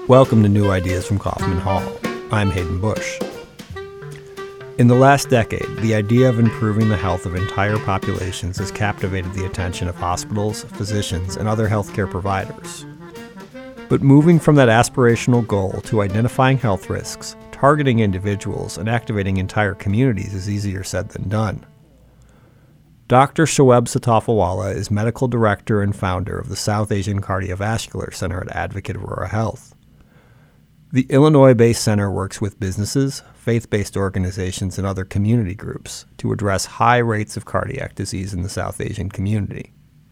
Welcome to New Ideas from Kaufman Hall. I'm Hayden Bush. In the last decade, the idea of improving the health of entire populations has captivated the attention of hospitals, physicians, and other healthcare providers. But moving from that aspirational goal to identifying health risks, targeting individuals, and activating entire communities is easier said than done. Dr. Shoaib Satafalwala is medical director and founder of the South Asian Cardiovascular Center at Advocate Aurora Health. The Illinois-based center works with businesses, faith-based organizations, and other community groups to address high rates of cardiac disease in the South Asian community.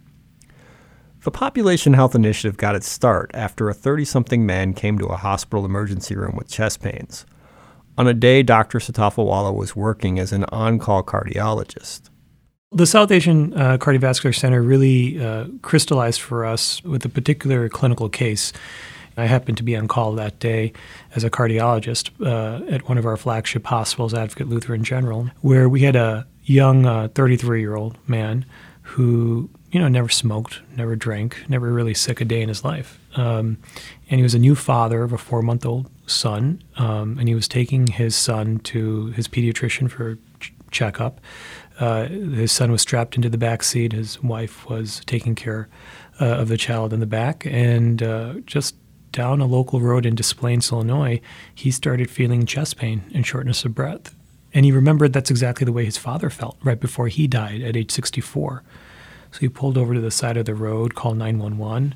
The Population Health Initiative got its start after a 30-something man came to a hospital emergency room with chest pains, on a day Dr. Satafalwala was working as an on-call cardiologist. The South Asian Cardiovascular Center really crystallized for us with a particular clinical case. I happened to be on call that day as a cardiologist at one of our flagship hospitals, Advocate Lutheran General, where we had a young 33-year-old man who, never smoked, never drank, never really sick a day in his life. And he was a new father of a 4-month-old son, and he was taking his son to his pediatrician for a checkup. His son was strapped into the back seat. His wife was taking care of the child in the back, and just down a local road in Des Plaines, Illinois, he started feeling chest pain and shortness of breath. And he remembered that's exactly the way his father felt right before he died at age 64. So he pulled over to the side of the road, called 911.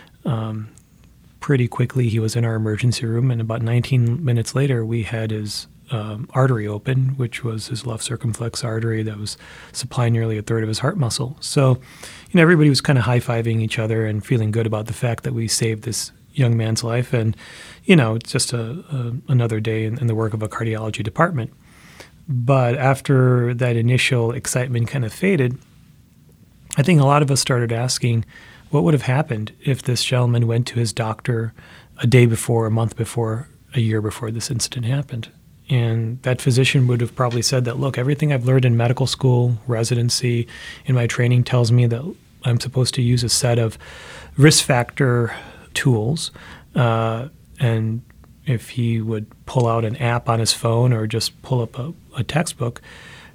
Pretty quickly, he was in our emergency room, and about 19 minutes later, we had his artery open, which was his left circumflex artery that was supplying nearly a third of his heart muscle. So, everybody was kind of high-fiving each other and feeling good about the fact that we saved this young man's life, and it's just another day in the work of a cardiology department. But after that initial excitement kind of faded, I think a lot of us started asking, what would have happened if this gentleman went to his doctor a day before, a month before, a year before this incident happened? And that physician would have probably said that, look, everything I've learned in medical school, residency, in my training tells me that I'm supposed to use a set of risk factor tools, and if he would pull out an app on his phone or just pull up a textbook,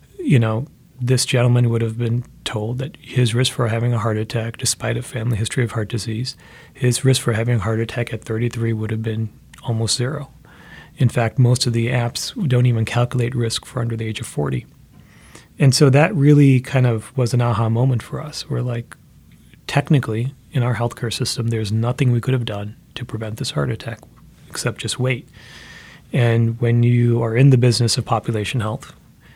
this gentleman would have been told that his risk for having a heart attack, despite a family history of heart disease, his risk for having a heart attack at 33 would have been almost zero. In fact, most of the apps don't even calculate risk for under the age of 40. And so that really kind of was an aha moment for us. We're like, technically, in our healthcare system, there's nothing we could have done to prevent this heart attack except just wait. And when you are in the business of population health,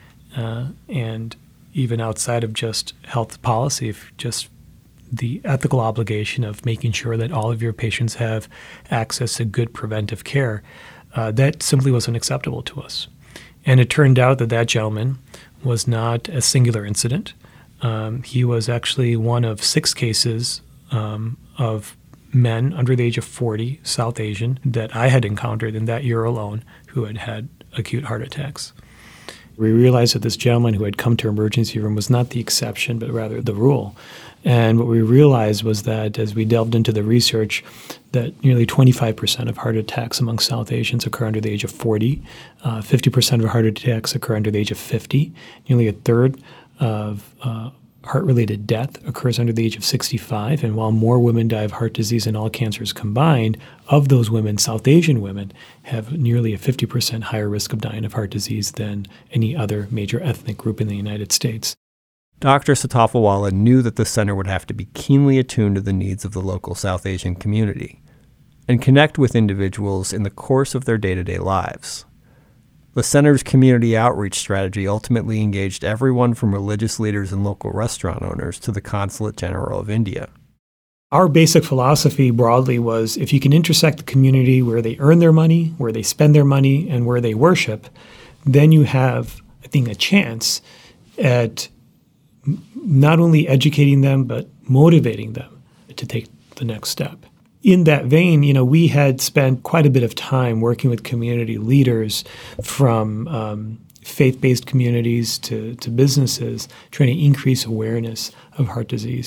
and even outside of just health policy, if just the ethical obligation of making sure that all of your patients have access to good preventive care, that simply wasn't acceptable to us. And it turned out that gentleman was not a singular incident. He was actually one of 6 cases of men under the age of 40, South Asian, that I had encountered in that year alone who had had acute heart attacks. We realized that this gentleman who had come to our emergency room was not the exception, but rather the rule. And what we realized was that as we delved into the research, that nearly 25% of heart attacks among South Asians occur under the age of 40, 50% of heart attacks occur under the age of 50, nearly a third of heart-related death occurs under the age of 65, and while more women die of heart disease than all cancers combined, of those women, South Asian women have nearly a 50% higher risk of dying of heart disease than any other major ethnic group in the United States. Dr. Satafalwala knew that the center would have to be keenly attuned to the needs of the local South Asian community and connect with individuals in the course of their day-to-day lives. The center's community outreach strategy ultimately engaged everyone from religious leaders and local restaurant owners to the Consulate General of India. Our basic philosophy broadly was if you can intersect the community where they earn their money, where they spend their money, and where they worship, then you have, I think, a chance at not only educating them, but motivating them to take the next step. In that vein, we had spent quite a bit of time working with community leaders from faith-based communities to businesses trying to increase awareness of heart disease.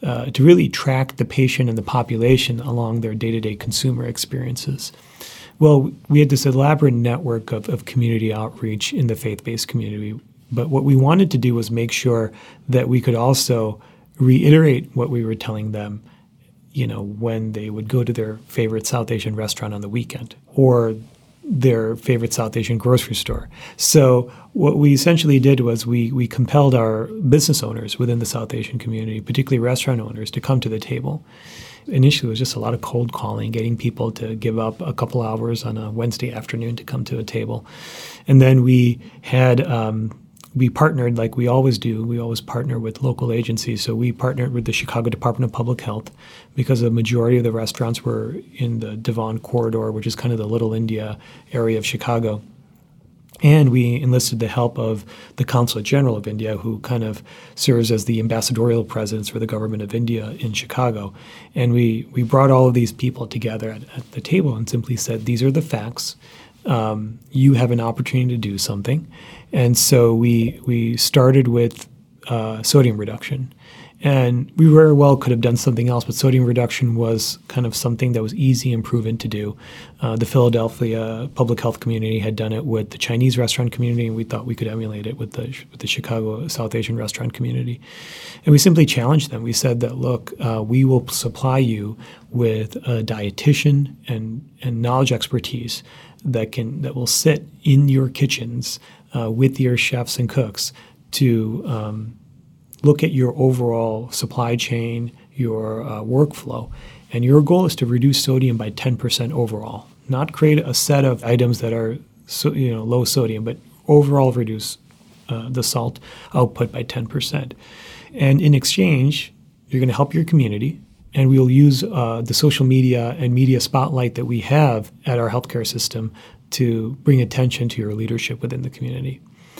to really track the patient and the population along their day-to-day consumer experiences. Well, we had this elaborate network of community outreach in the faith-based community, but what we wanted to do was make sure that we could also reiterate what we were telling them, when they would go to their favorite South Asian restaurant on the weekend or their favorite South Asian grocery store. So what we essentially did was we compelled our business owners within the South Asian community, particularly restaurant owners, to come to the table. Initially, it was just a lot of cold calling, getting people to give up a couple hours on a Wednesday afternoon to come to a table. And then we had we partnered like we always do. We always partner with local agencies. So we partnered with the Chicago Department of Public Health because a majority of the restaurants were in the Devon corridor, which is kind of the Little India area of Chicago. And we enlisted the help of the Consulate General of India, who kind of serves as the ambassadorial presence for the government of India in Chicago. And we brought all of these people together at the table and simply said, these are the facts. You have an opportunity to do something. And so we started with sodium reduction. And we very well could have done something else, but sodium reduction was kind of something that was easy and proven to do. The Philadelphia public health community had done it with the Chinese restaurant community, and we thought we could emulate it with the Chicago South Asian restaurant community. And we simply challenged them. We said that, look, we will supply you with a dietitian and knowledge expertise that will sit in your kitchens with your chefs and cooks to look at your overall supply chain, your workflow. And your goal is to reduce sodium by 10% overall, not create a set of items that are low sodium, but overall reduce the salt output by 10%. And in exchange, you're going to help your community, and we'll use the social media and media spotlight that we have at our healthcare system to bring attention to your leadership within the community.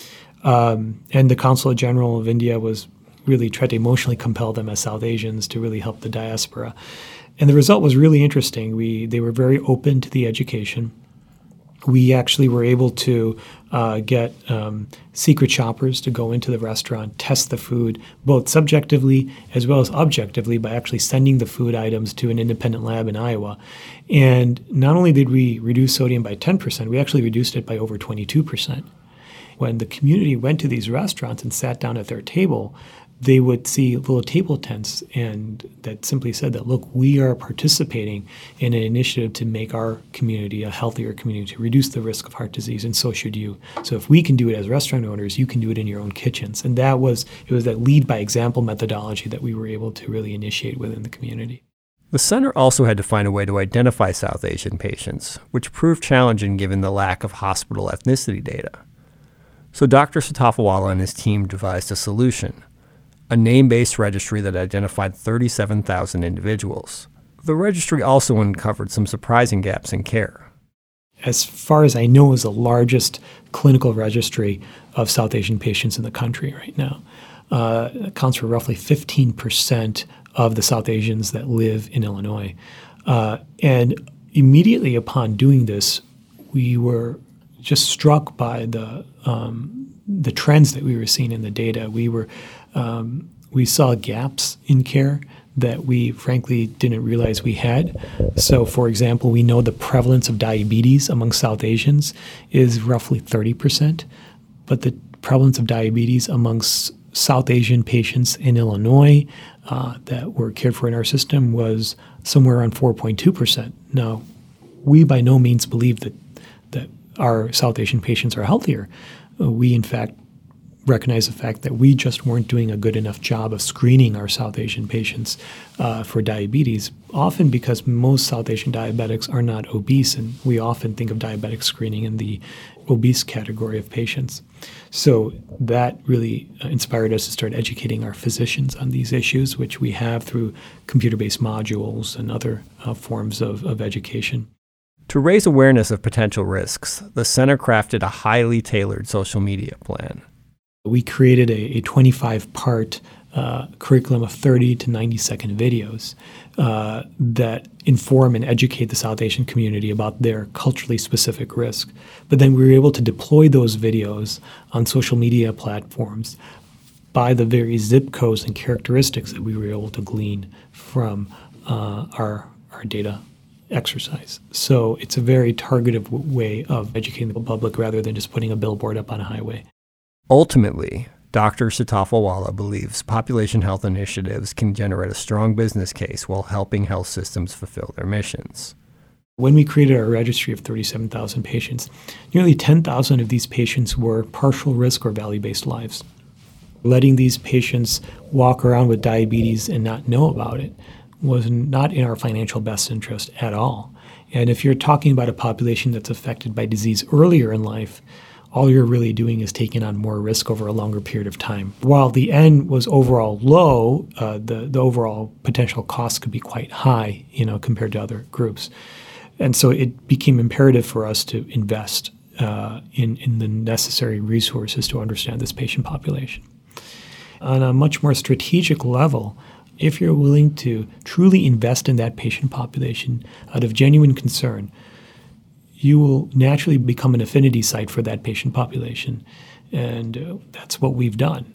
And the Consulate General of India really tried to emotionally compel them as South Asians to really help the diaspora. And the result was really interesting. They were very open to the education. We actually were able to get secret shoppers to go into the restaurant, test the food, both subjectively as well as objectively, by actually sending the food items to an independent lab in Iowa. And not only did we reduce sodium by 10%, we actually reduced it by over 22%. When the community went to these restaurants and sat down at their table, they would see little table tents and that simply said that, look, we are participating in an initiative to make our community a healthier community, to reduce the risk of heart disease, and so should you. So if we can do it as restaurant owners, you can do it in your own kitchens. And it was that lead by example methodology that we were able to really initiate within the community. The center also had to find a way to identify South Asian patients, which proved challenging given the lack of hospital ethnicity data. So Dr. Satafawala and his team devised a solution, a name-based registry that identified 37,000 individuals. The registry also uncovered some surprising gaps in care. As far as I know, is the largest clinical registry of South Asian patients in the country right now. It accounts for roughly 15% of the South Asians that live in Illinois. And immediately upon doing this, we were just struck by the trends that we were seeing in the data. We saw gaps in care that we frankly didn't realize we had. So, for example, we know the prevalence of diabetes among South Asians is roughly 30%, but the prevalence of diabetes amongst South Asian patients in Illinois that were cared for in our system was somewhere around 4.2%. Now, we by no means believe that our South Asian patients are healthier. We, in fact, recognize the fact that we just weren't doing a good enough job of screening our South Asian patients for diabetes, often because most South Asian diabetics are not obese, and we often think of diabetic screening in the obese category of patients. So that really inspired us to start educating our physicians on these issues, which we have through computer-based modules and other forms of education. To raise awareness of potential risks, the center crafted a highly tailored social media plan. We created a 25-part curriculum of 30 to 90-second videos that inform and educate the South Asian community about their culturally specific risk. But then we were able to deploy those videos on social media platforms by the very zip codes and characteristics that we were able to glean from our data exercise. So it's a very targeted way of educating the public rather than just putting a billboard up on a highway. Ultimately, Dr. Sitafulwala believes population health initiatives can generate a strong business case while helping health systems fulfill their missions. When we created our registry of 37,000 patients, nearly 10,000 of these patients were partial risk or value-based lives. Letting these patients walk around with diabetes and not know about it was not in our financial best interest at all. And if you're talking about a population that's affected by disease earlier in life, all you're really doing is taking on more risk over a longer period of time. While the N was overall low, the overall potential cost could be quite high, compared to other groups. And so it became imperative for us to invest in the necessary resources to understand this patient population. On a much more strategic level, if you're willing to truly invest in that patient population out of genuine concern, you will naturally become an affinity site for that patient population. And that's what we've done.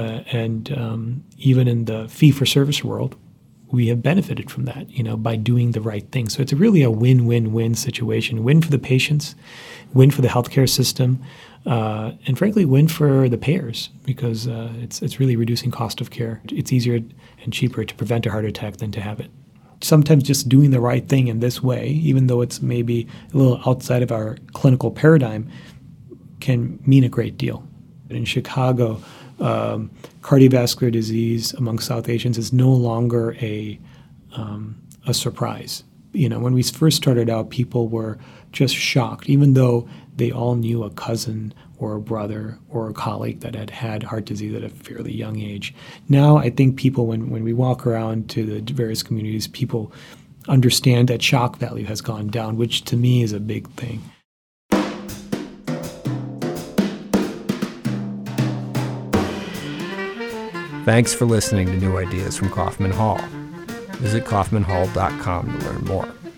Even in the fee-for-service world, we have benefited from that, by doing the right thing. So it's really a win-win-win situation. Win for the patients, win for the healthcare system, and frankly, win for the payers, because it's really reducing cost of care. It's easier and cheaper to prevent a heart attack than to have it. Sometimes just doing the right thing in this way, even though it's maybe a little outside of our clinical paradigm, can mean a great deal. In Chicago, cardiovascular disease among South Asians is no longer a surprise. When we first started out, people were just shocked, even though they all knew a cousin or a brother or a colleague that had had heart disease at a fairly young age. Now, I think people, when we walk around to the various communities, people understand that shock value has gone down, which to me is a big thing. Thanks for listening to New Ideas from Kaufman Hall. Visit kaufmanhall.com to learn more.